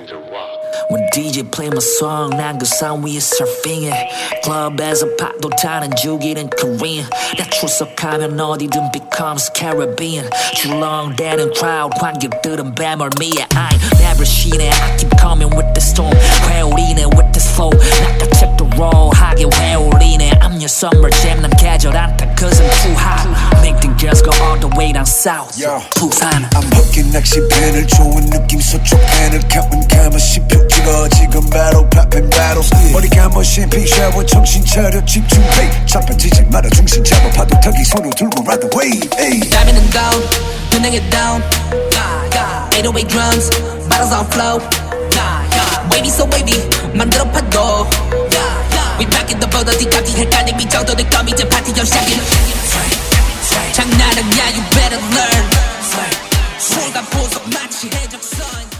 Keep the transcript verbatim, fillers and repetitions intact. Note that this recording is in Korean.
When D J play my song 난 그 산 위에 surfing해 클럽에서 파도 타는 죽이는 Korean 나 출석하면 어디든 becomes Caribbean 출렁대는 crowd 관객들은 배멀미해 I never 쉬네 I keep coming with the storm 회오리네 with this flow 나같이 또 raw하게 회오리네 I'm your summer jam 난 계절 안타 cause I'm too hot Make the girls go all the way down south Yo, 부산 I'm hooking 낚시팬을 좋은 느낌 서쪽 팬을 가면 가면 씹혀 찍어 지금 battle popping battles 머리 감아 샴페인 샤워 정신 차려 집중해 잡아지지 마라 중심 잡아 파도 타기 손을 들고 ride the wave Diamond and gold, 흔들게 down eight oh eight drums, bottles on flow Wavy so wavy, 만들어 파도 We back in the boat 어디까지 헷갈림 이 정도는 껌 이제 파티 열시하기 장난 아니야 you better learn 소가 보석 마치 해적선